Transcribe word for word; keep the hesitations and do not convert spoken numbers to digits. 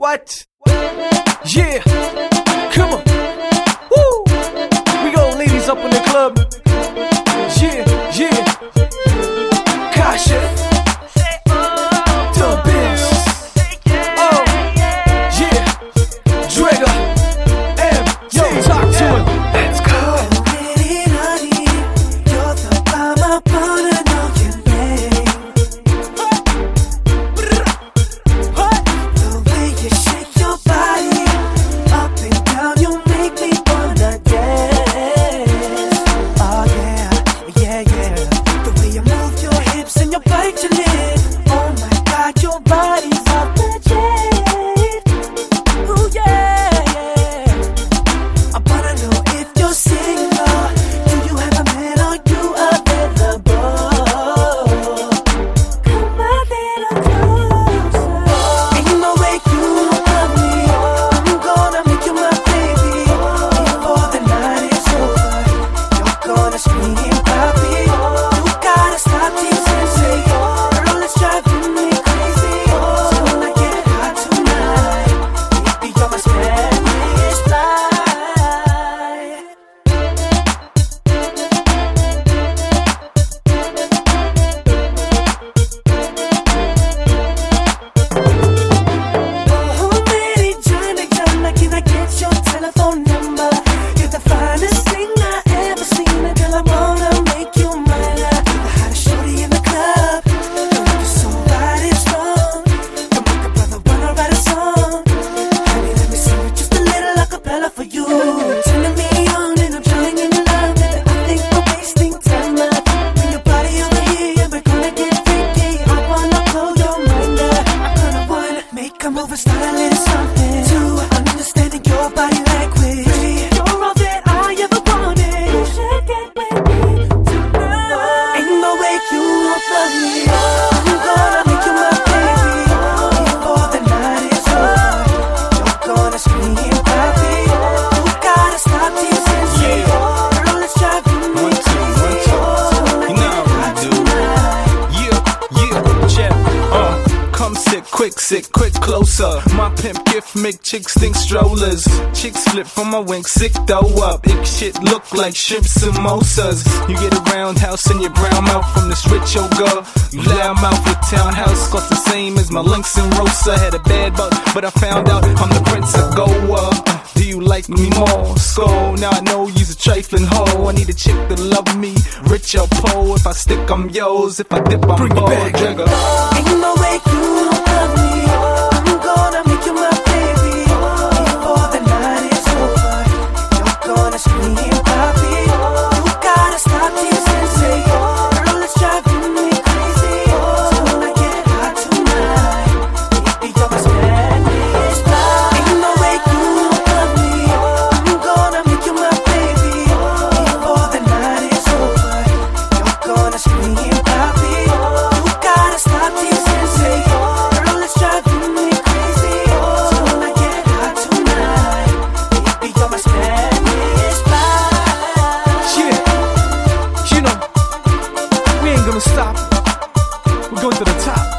What? Yeah. Come on. Woo. We got ladies up in the club. Yeah, yeah. Kasha. The Biz. Oh. Yeah. Dregger. M. Yo, talk to him. Let's go. Come over, start a little something. Two, understanding your body language. Three, you're all that I ever wanted. You should get with me tonight. Ain't no way you won't love me. I'm gonna make you my baby. Before the night is over, you're gonna scream, papi. You gotta stop teasing me. Girl, it's driving me crazy. You know how we do. Yeah, yeah, check. Uh, come sit, quick, sit, quick. Closer, my pimp gift make chicks think strollers. Chicks flip from my wink, sick dough up. Ick shit look like shrimp samosas. You get a roundhouse in your brown mouth from the street, yo girl. You loud mouth with townhouse, cost the same as my Lynx and Rosa. Had a bad butt, but I found out I'm the prince of Goa. Do you like me more? Skull, now I know you's a trifling hoe. I need a chick to love me, rich or poor. If I stick, I'm yours. If I dip, I'm Bring it bold. back. Jigger. Ain't no way you won't love me. I'm gonna make you my baby. Before the night is over, you're gonna scream, papi. You gotta stop teasing me. Girl, it's driving me crazy. So when I get hot tonight, baby, you're my Spanish fly. Ain't no way you won't love me. I'm gonna make you my baby. Before the night is over, you're gonna scream, papi. You gotta stop teasing me. Girl, it's driving me crazy. So when I get hot tonight, baby, you're my Spanish fly. Yeah. You know, we ain't gonna stop. We're going to the top.